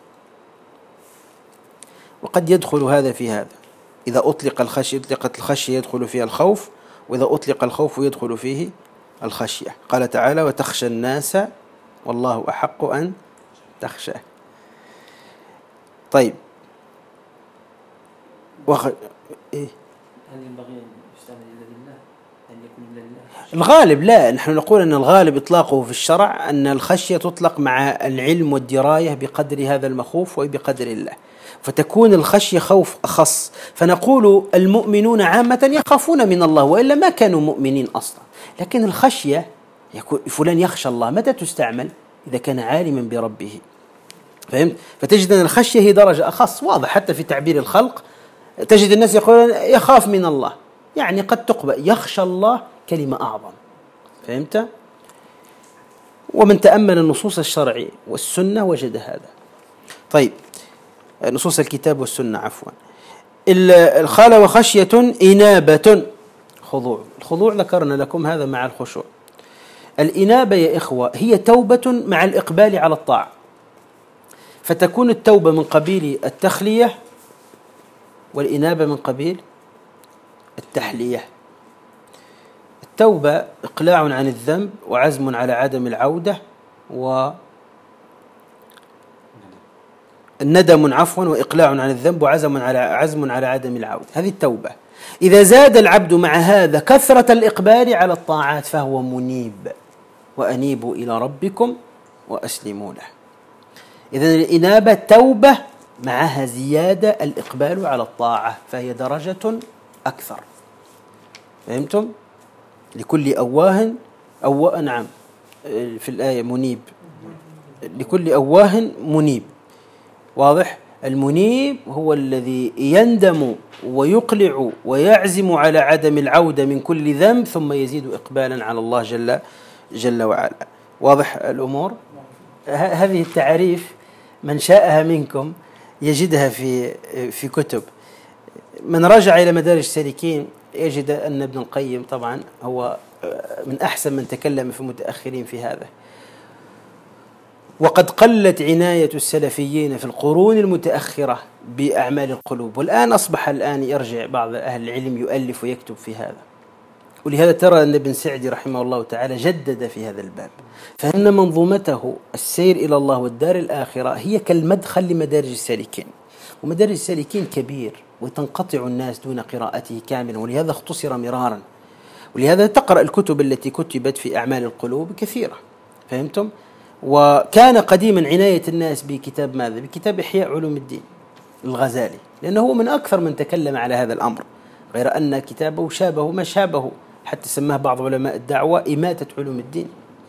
وقد يدخل هذا في هذا، إذا أطلقت الخشية يدخل فيها الخوف، وإذا أطلق الخوف يدخل فيه الخشية. قال تعالى وتخشى الناس والله أحق أن تخشاه. طيب إيه؟ هل ينبغي أن يستعمل إلا بالله أن يكون إلا بالله؟ الغالب لا، نحن نقول أن الغالب إطلاقه في الشرع أن الخشية تطلق مع العلم والدراية بقدر هذا المخوف وبقدر الله، فتكون الخشية خوف أخص. فنقول المؤمنون عامة يخافون من الله وإلا ما كانوا مؤمنين أصلا، لكن الخشية يكون فلان يخشى الله متى تستعمل؟ إذا كان عالما بربه. فهمت؟ فتجد أن الخشية هي درجة أخص، واضح حتى في تعبير الخلق تجد الناس يقولون يخاف من الله، يعني قد تقبل يخشى الله كلمة أعظم. فهمت؟ ومن تأمل النصوص الشرعي والسنة وجد هذا. طيب نصوص الكتاب والسنة عفوا. قال وخشية إنابة خضوع. الخضوع ذكرنا لكم هذا مع الخشوع. الإنابة يا إخوة هي توبة مع الإقبال على الطاعة، فتكون التوبة من قبيل التخلية والإنابة من قبيل التحلية. التوبة إقلاع عن الذنب وعزم على عدم العودة، والندم عفوا وإقلاع عن الذنب وعزم على عدم العودة. هذه التوبة. إذا زاد العبد مع هذا كثرة الإقبال على الطاعات فهو منيب، وأنيبوا إلى ربكم وأسلموا له. إذن الإنابة توبة معها زيادة الإقبال على الطاعة، فهي درجة أكثر. فهمتم؟ لكل أواه نعم في الآية منيب، لكل أواه منيب. واضح؟ المنيب هو الذي يندم ويقلع ويعزم على عدم العودة من كل ذنب ثم يزيد إقبالا على الله جل وعلا. واضح الأمور؟ هذه التعريف من شاءها منكم يجدها في كتب. من رجع إلى مدارج السالكين يجد أن ابن القيم طبعا هو من أحسن من تكلم في المتأخرين في هذا. وقد قلت عناية السلفيين في القرون المتأخرة بأعمال القلوب، والآن أصبح يرجع بعض أهل العلم يؤلف ويكتب في هذا. ولهذا ترى أن ابن سعدي رحمه الله تعالى جدد في هذا الباب، فإن منظومته السير إلى الله والدار الآخرة هي كالمدخل لمدارج السالكين، ومدارج السالكين كبير وتنقطع الناس دون قراءته كاملا، ولهذا اختصر مرارا. ولهذا تقرأ الكتب التي كتبت في أعمال القلوب كثيرة. فهمتم؟ وكان قديما عناية الناس بكتاب ماذا؟ بكتاب إحياء علوم الدين الغزالي، لأنه هو من أكثر من تكلم على هذا الأمر، غير أن كتابه شابه ما شابه، حتى سماه بعض علماء الدعوة إماتة علوم الدين.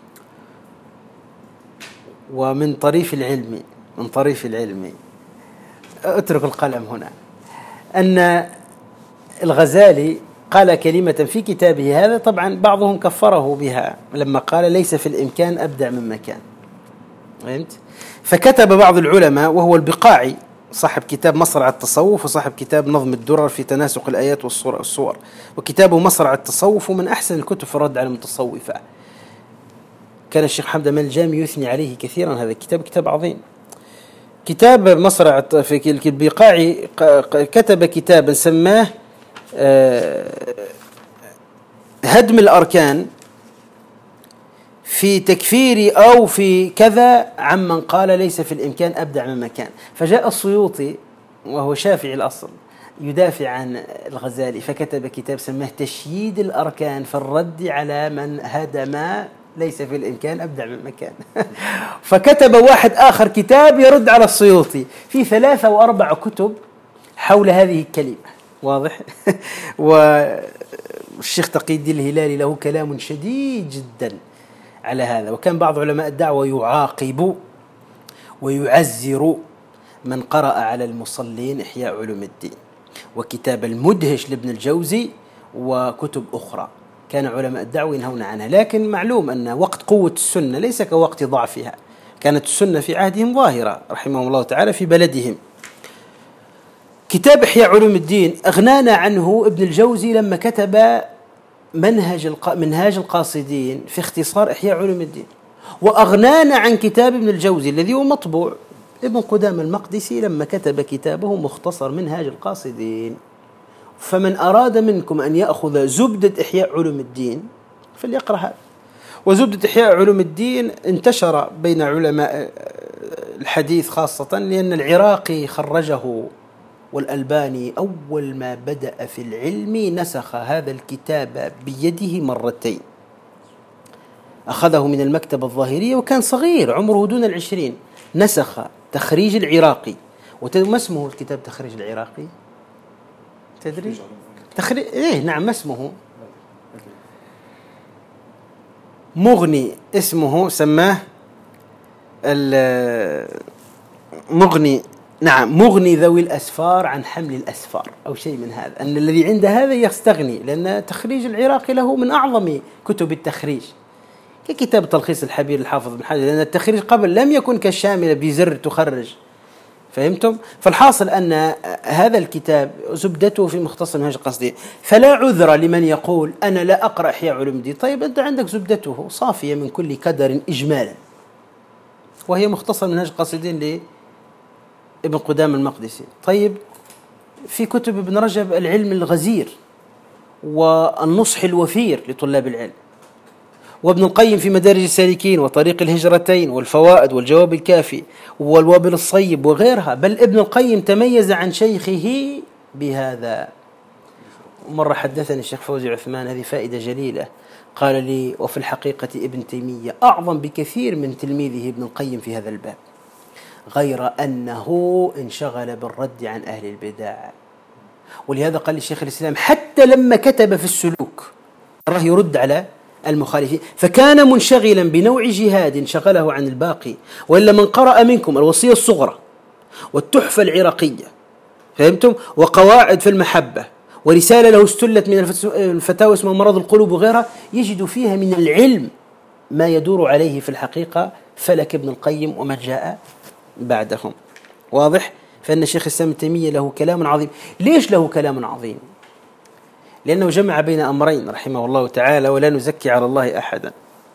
ومن طريف العلم اترك القلم هنا، أن الغزالي قال كلمة في كتابه هذا، طبعا بعضهم كفره بها لما قال ليس في الإمكان أبدع مما كان. فهمت؟ فكتب بعض العلماء وهو البقاعي صاحب كتاب مصرع التصوف وصاحب كتاب نظم الدرر في تناسق الآيات والصور، وكتابه مصرع التصوف من أحسن الكتب في الرد على المتصوفة. كان الشيخ حمد أمين الجامي يثني عليه كثيرا، هذا الكتاب كتاب عظيم. كتاب مصرع في البقاعي كتب كتابا سماه هدم الأركان في تكفير أو في كذا عمن قال ليس في الإمكان أبدع مما كان. فجاء السيوطي وهو شافعي الأصل يدافع عن الغزالي، فكتب كتاب سماه تشييد الأركان في الرد على من هدم ليس في الإمكان أبدع مما كان. فكتب واحد آخر كتاب يرد على السيوطي، في 3 أو 4 كتب حول هذه الكلمة. واضح؟ والشيخ تقي الدين الهلالي له كلام شديد جدا على هذا. وكان بعض علماء الدعوة يعاقب ويعزر من قرأ على المصلين إحياء علوم الدين، وكتاب المدهش لابن الجوزي، وكتب أخرى كان علماء الدعوة ينهون عنها. لكن معلوم أن وقت قوة السنة ليس كوقت ضعفها، كانت السنة في عهدهم ظاهرة رحمهم الله تعالى في بلدهم. كتاب إحياء علوم الدين أغنانا عنه ابن الجوزي لما كتب منهاج القاصدين في اختصار إحياء علوم الدين، وأغنانا عن كتاب ابن الجوزي الذي هو مطبوع ابن قدامة المقدسي لما كتب كتابه مختصر منهاج القاصدين. فمن أراد منكم أن يأخذ زبدة إحياء علوم الدين فليقرأ هذا. وزبدة إحياء علوم الدين انتشر بين علماء الحديث خاصة لأن العراقي خرجه، والألباني أول ما بدأ في العلم نسخ هذا الكتاب بيده مرتين، أخذه من المكتبة الظاهرية وكان صغير عمره دون 20، نسخ تخريج العراقي. وما اسمه الكتاب تخريج العراقي؟ تدري؟ تخريج نعم، ما اسمه؟ مغني، اسمه سماه مغني، نعم، مغني ذوي الأسفار عن حمل الأسفار أو شيء من هذا، أن الذي عنده هذا يستغني، لأن تخريج العراقي له من أعظم كتب التخريج، ككتاب تلخيص الحبير الحافظ بن حجر، لأن التخريج قبل لم يكن كالشاملة بزر تخرج، فهمتم؟ فالحاصل أن هذا الكتاب زبدته في مختصر منهاج القاصدين، فلا عذر لمن يقول أنا لا أقرأ إحياء علوم الدين. طيب أنت عندك زبدته صافية من كل كدر إجمالا، وهي مختصر منهاج القاصدين لابن قدامة المقدسي. طيب في كتب ابن رجب العلم الغزير والنصح الوفير لطلاب العلم، وابن القيم في مدارج السالكين وطريق الهجرتين والفوائد والجواب الكافي والوابل الصيب وغيرها، بل ابن القيم تميز عن شيخه بهذا. مرة حدثني الشيخ فوزي عثمان، هذه فائدة جليلة، قال لي وفي الحقيقة ابن تيمية أعظم بكثير من تلميذه ابن القيم في هذا الباب، غير أنه انشغل بالرد عن أهل البدع. ولهذا قال لي شيخ الإسلام حتى لما كتب في السلوك راه يرد على المخالفين، فكان منشغلا بنوع جهاد شغله عن الباقي. وإلا من قرأ منكم الوصية الصغرى والتحفة العراقية، فهمتم، وقواعد في المحبة، ورسالة له استلت من الفتاوى اسمها مرض القلوب وغيرها، يجد فيها من العلم ما يدور عليه في الحقيقة فلك ابن القيم وما جاء بعدهم. واضح؟ فإن شيخ الإسلام ابن تيمية له كلام عظيم. ليش له كلام عظيم؟ لأنه جمع بين أمرين رحمه الله تعالى، ولا نزكي على الله أحدا: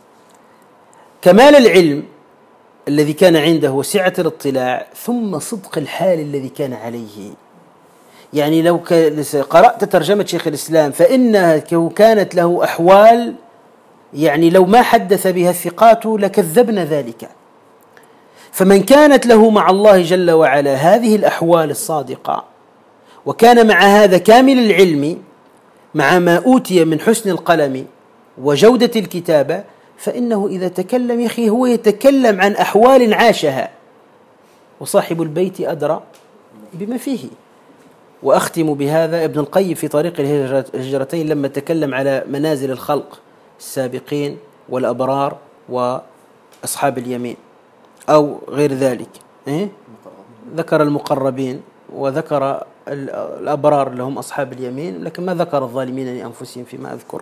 كمال العلم الذي كان عنده وسعة الاطلاع، ثم صدق الحال الذي كان عليه. يعني لو قرأت ترجمة شيخ الإسلام فإنها كانت له أحوال يعني لو ما حدث بها الثقات لكذبنا ذلك. فمن كانت له مع الله جل وعلا هذه الأحوال الصادقة، وكان مع هذا كامل العلم مع ما أوتي من حسن القلم وجودة الكتابة، فإنه إذا تكلم يا أخي هو يتكلم عن أحوال عاشها، وصاحب البيت أدرى بما فيه. وأختم بهذا: ابن القيم في طريق الهجرتين لما تكلم على منازل الخلق السابقين والأبرار وأصحاب اليمين أو غير ذلك، ذكر المقربين وذكر الأبرار اللي هم أصحاب اليمين، لكن ما ذكر الظالمين لأنفسهم فيما أذكر.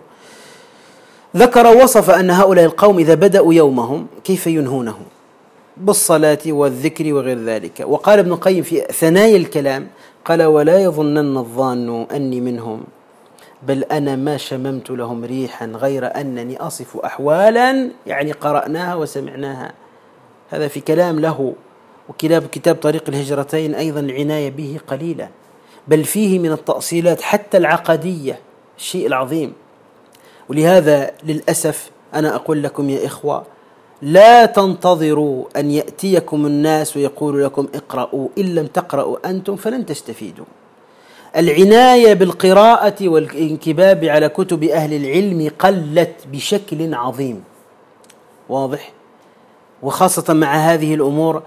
ذكر وصف أن هؤلاء القوم إذا بدأوا يومهم كيف ينهونه بالصلاة والذكر وغير ذلك. وقال ابن القيم في ثنايا الكلام قال: ولا يظنن الظان أني منهم، بل أنا ما شممت لهم ريحا غير أنني أصف أحوالا يعني قرأناها وسمعناها. هذا في كلام له. وكتاب طريق الهجرتين أيضا العناية به قليلا، بل فيه من التأصيلات حتى العقدية الشيء العظيم. ولهذا للأسف أنا أقول لكم يا إخوة: لا تنتظروا أن يأتيكم الناس ويقولوا لكم اقرأوا، إن لم تقرأوا أنتم فلن تستفيدوا. العناية بالقراءة والانكباب على كتب أهل العلم قلت بشكل عظيم، واضح؟ وخاصة مع هذه الأمور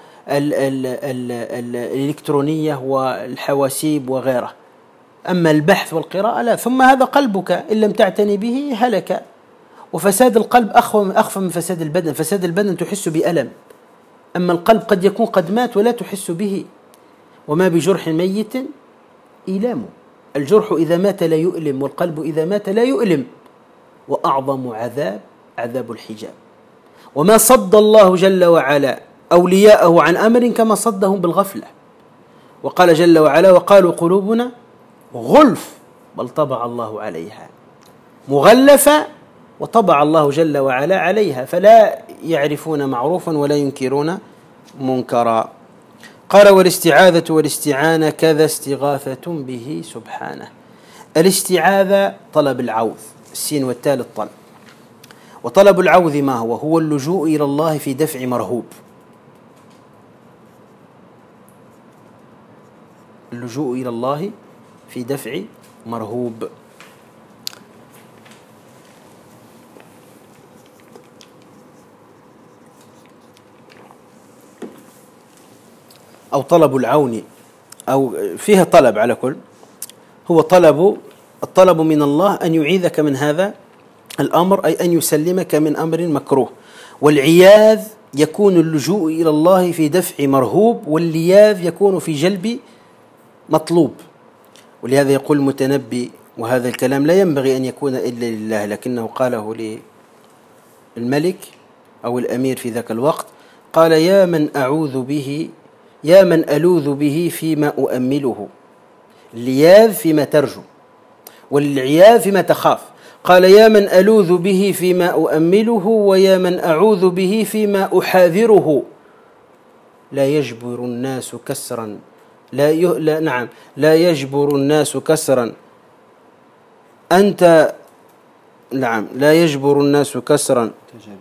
الإلكترونية والحواسيب وغيره. أما البحث والقراءة لا. ثم هذا قلبك إن لم تعتني به هلك. وفساد القلب أخفى من فساد البدن. فساد البدن تحس بألم، أما القلب قد يكون قد مات ولا تحس به. وما بجرح ميت إيلام. الجرح إذا مات لا يؤلم، والقلب إذا مات لا يؤلم. وأعظم عذاب الحجاب. وما صد الله جل وعلا أولياءه عن أمر كما صدهم بالغفلة. وقال جل وعلا: وقالوا قلوبنا غلف بل طبع الله عليها. مغلفة وطبع الله جل وعلا عليها، فلا يعرفون معروفا ولا ينكرون منكرا. قال: والاستعاذة والاستعانة كذا استغاثة به سبحانه. الاستعاذة طلب العوذ، السين والتاء للطلب. وطلب العوذ ما هو؟ هو اللجوء إلى الله في دفع مرهوب. اللجوء إلى الله في دفع مرهوب. أو طلب العون، أو فيها طلب على كل، هو الطلب من الله أن يعيذك من هذا الأمر، أي أن يسلمك من أمر مكروه. والعياذ يكون اللجوء إلى الله في دفع مرهوب، واللياذ يكون في جلب مطلوب. ولهذا يقول المتنبي، وهذا الكلام لا ينبغي أن يكون إلا لله، لكنه قاله للملك أو الأمير في ذاك الوقت، قال: يا من أعوذ به، يا من ألوذ به فيما أؤمله. اللياذ فيما ترجو، والعياذ فيما تخاف. قال: يا من ألوذ به فيما أؤمله، ويا من أعوذ به فيما أحاذره. لا يجبر الناس كسرا، لا يجبر الناس كسرا أنت، لا يجبر الناس كسرا،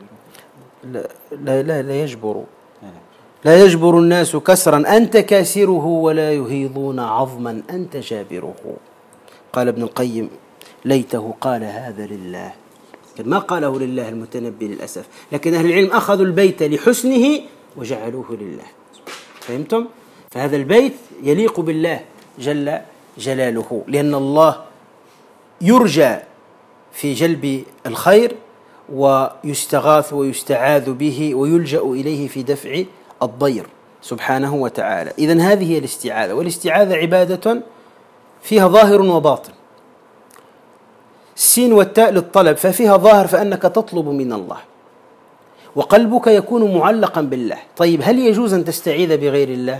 لا يجبر الناس كسرا أنت كاسره، ولا يهيضون عظما أنت جابره. قال ابن القيم: ليته قال هذا لله. ما قاله لله المتنبي للأسف، لكن أهل العلم أخذوا البيت لحسنه وجعلوه لله. فهمتم؟ فهذا البيت يليق بالله جل جلاله، لأن الله يرجى في جلب الخير، ويستغاث ويستعاذ به، ويلجأ إليه في دفع الضير سبحانه وتعالى. إذن هذه هي الاستعاذة. والاستعاذة عبادة فيها ظاهر وباطن. السين والتاء للطلب، ففيها ظاهر فأنك تطلب من الله، وقلبك يكون معلقا بالله. طيب، هل يجوز أن تستعيذ بغير الله؟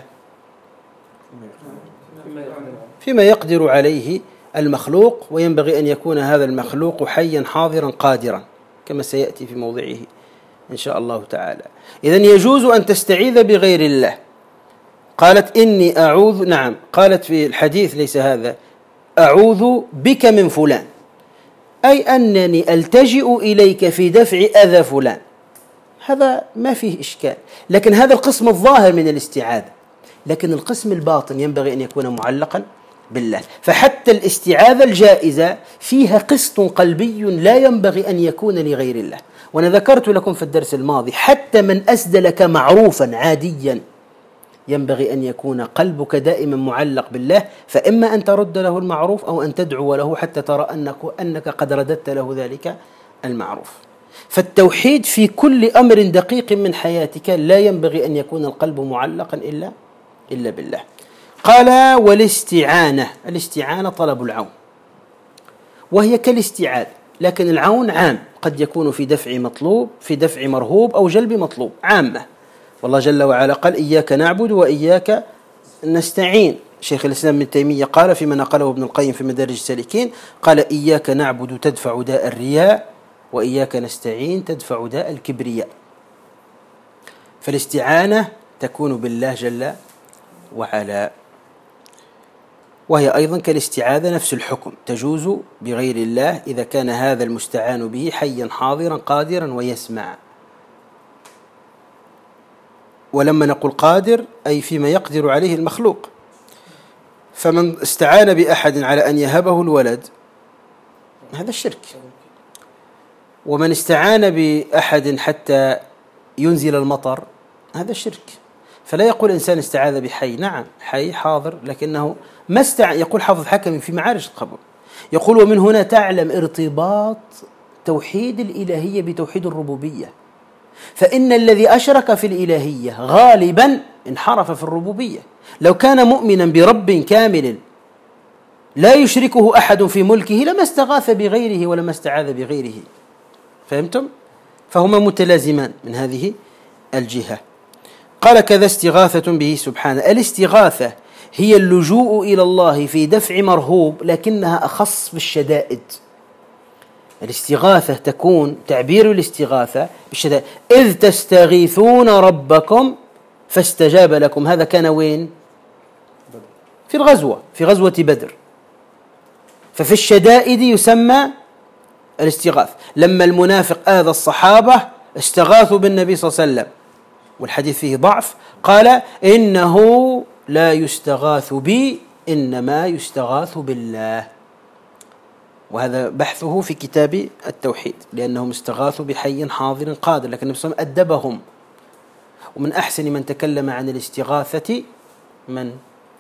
فيما يقدر عليه المخلوق، وينبغي أن يكون هذا المخلوق حيا حاضرا قادرا، كما سيأتي في موضعه إن شاء الله تعالى. إذن يجوز أن تستعيذ بغير الله. قالت: إني أعوذ، قالت في الحديث ليس هذا، أعوذ بك من فلان، أي أنني ألتجئ إليك في دفع أذى فلان. هذا ما فيه إشكال، لكن هذا القسم الظاهر من الاستعاذة. لكن القسم الباطن ينبغي أن يكون معلقا بالله. فحتى الاستعاذة الجائزة فيها قسط قلبي لا ينبغي أن يكون لغير الله. وأنا ذكرت لكم في الدرس الماضي، حتى من أسدى لك معروفا عاديا ينبغي أن يكون قلبك دائما معلق بالله، فإما أن ترد له المعروف أو أن تدعو له حتى ترى أنك قد رددت له ذلك المعروف. فالتوحيد في كل أمر دقيق من حياتك لا ينبغي أن يكون القلب معلقا إلا بالله. قال: والاستعانة، الاستعانة طلب العون، وهي كالاستعاذة، لكن العون عام، قد يكون في دفع مطلوب، في دفع مرهوب، أو جلب مطلوب، عامة. والله جل وعلا قال: إياك نعبد وإياك نستعين. شيخ الإسلام ابن تيمية قال فيما نقله ابن القيم في مدارج السالكين، قال: إياك نعبد تدفع داء الرياء، وإياك نستعين تدفع داء الكبرياء. فالاستعانة تكون بالله جل وعلا، وهي أيضا كالاستعاذة نفس الحكم، تجوز بغير الله إذا كان هذا المستعان به حيا حاضرا قادرا ويسمع. ولما نقول قادر أي فيما يقدر عليه المخلوق. فمن استعان بأحد على أن يهبه الولد هذا الشرك، ومن استعان بأحد حتى ينزل المطر هذا الشرك. فلا يقول إنسان استعاذ بحي، نعم حي حاضر، لكنه ما يقول حافظ حكم في معارج القبر، يقول: ومن هنا تعلم ارتباط توحيد الإلهية بتوحيد الربوبية، فإن الذي أشرك في الإلهية غالبا انحرف في الربوبية. لو كان مؤمنا برب كامل لا يشركه أحد في ملكه لما استغاث بغيره ولما استعاذ بغيره. فهمتم؟ فهما متلازمان من هذه الجهة. قال: كذا استغاثة به سبحانه. الاستغاثة هي اللجوء إلى الله في دفع مرهوب، لكنها أخص بالشدائد. الاستغاثة تكون تعبير الاستغاثة بالشدائد. إذ تستغيثون ربكم فاستجاب لكم. هذا كان وين؟ في الغزوة، في غزوة بدر. ففي الشدائد يسمى الاستغاث. لما المنافق آذى الصحابة استغاثوا بالنبي صلى الله عليه وسلم، والحديث فيه ضعف، قال إنه لا يستغاث بي إنما يستغاث بالله. وهذا بحثه في كتاب التوحيد، لأنهم استغاثوا بحي حاضر قادر، لكن النبي صلى الله عليه وسلم أدبهم. ومن أحسن من تكلم عن الاستغاثة من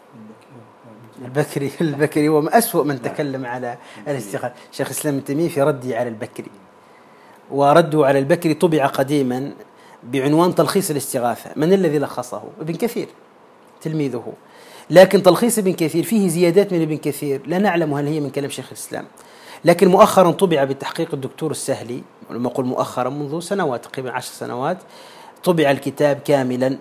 البكري، ومن أسوأ من تكلم على الاستغاثة شيخ الإسلام ابن تيمية في رده على البكري. ورده على البكري طبع قديما بعنوان تلخيص الاستغاثة. من الذي لخصه؟ ابن كثير تلميذه. لكن تلخيص ابن كثير فيه زيادات من ابن كثير لا نعلم هل هي من كلام شيخ الإسلام، لكن مؤخرا طبع بتحقيق الدكتور السهلي. ولما أقول مؤخرا منذ سنوات، تقريبا 10 سنوات، طبع الكتاب كاملا.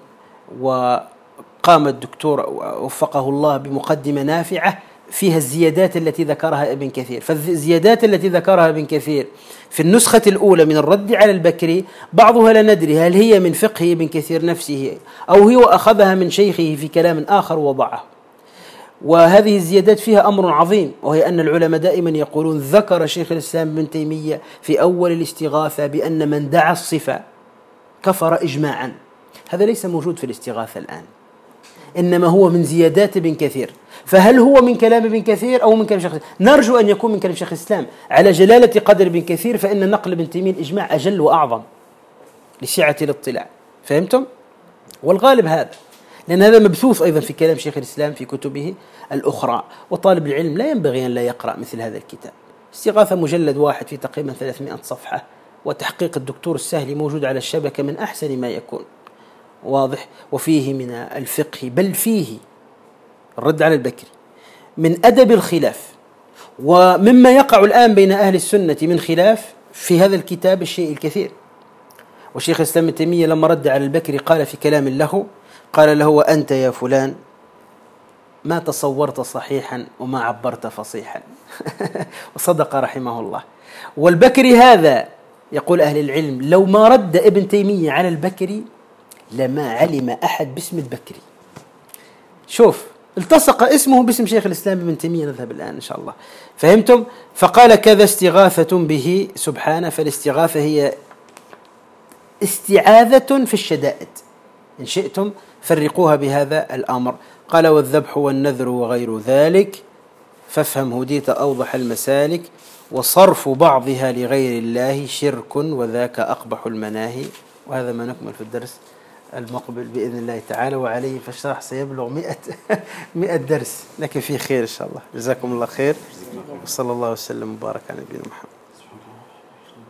وقام الدكتور وفقه الله بمقدمة نافعة فيها الزيادات التي ذكرها ابن كثير. فالزيادات التي ذكرها ابن كثير في النسخة الأولى من الرد على البكري بعضها لا ندري هل هي من فقه ابن كثير نفسه أو هو أخذها من شيخه في كلام آخر وضعه. وهذه الزيادات فيها أمر عظيم، وهي أن العلماء دائما يقولون ذكر شيخ الإسلام ابن تيمية في أول الاستغاثة بأن من دعا الصفة كفر إجماعا. هذا ليس موجود في الاستغاثة الآن، إنما هو من زيادات ابن كثير. فهل هو من كلام ابن كثير أو من كلام شيخ الإسلام؟ نرجو أن يكون من كلام شيخ الإسلام على جلالة قدر ابن كثير، فإن نقل ابن تيمية الإجماع أجل وأعظم لسعة الاطلاع. فهمتم؟ والغالب هذا، لأن هذا مبثوث أيضا في كلام شيخ الإسلام في كتبه الأخرى. وطالب العلم لا ينبغي أن لا يقرأ مثل هذا الكتاب. استغاثة مجلد واحد في تقريبا 300 صفحة، وتحقيق الدكتور السهلي موجود على الشبكة من أحسن ما يكون، واضح. وفيه من الفقه، بل فيه الرد على البكري، من أدب الخلاف، ومما يقع الآن بين أهل السنة من خلاف في هذا الكتاب الشيء الكثير. وشيخ الإسلام ابن تيمية لما رد على البكري قال في كلام له، قال له: وأنت يا فلان ما تصورت صحيحا وما عبرت فصيحا. وصدق رحمه الله. والبكري هذا يقول أهل العلم لو ما رد ابن تيمية على البكري لما علم أحد باسم البكري. شوف، التصق اسمه باسم شيخ الإسلام ابن تيمية. نذهب الآن إن شاء الله. فهمتم؟ فقال: كذا استغاثة به سبحانه. فالاستغاثة هي استعاذة في الشدائد، إن شئتم فرقوها بهذا الأمر. قال: والذبح والنذر وغير ذلك فافهم هديت أوضح المسالك، وصرف بعضها لغير الله شرك وذاك أقبح المناهي. وهذا ما نكمل في الدرس المقبل بإذن الله تعالى، وعليه فالشرح سيبلغ 100 درس، لكن في خير إن شاء الله. جزاكم الله خير، وصلى الله وسلم وبارك على نبينا محمد.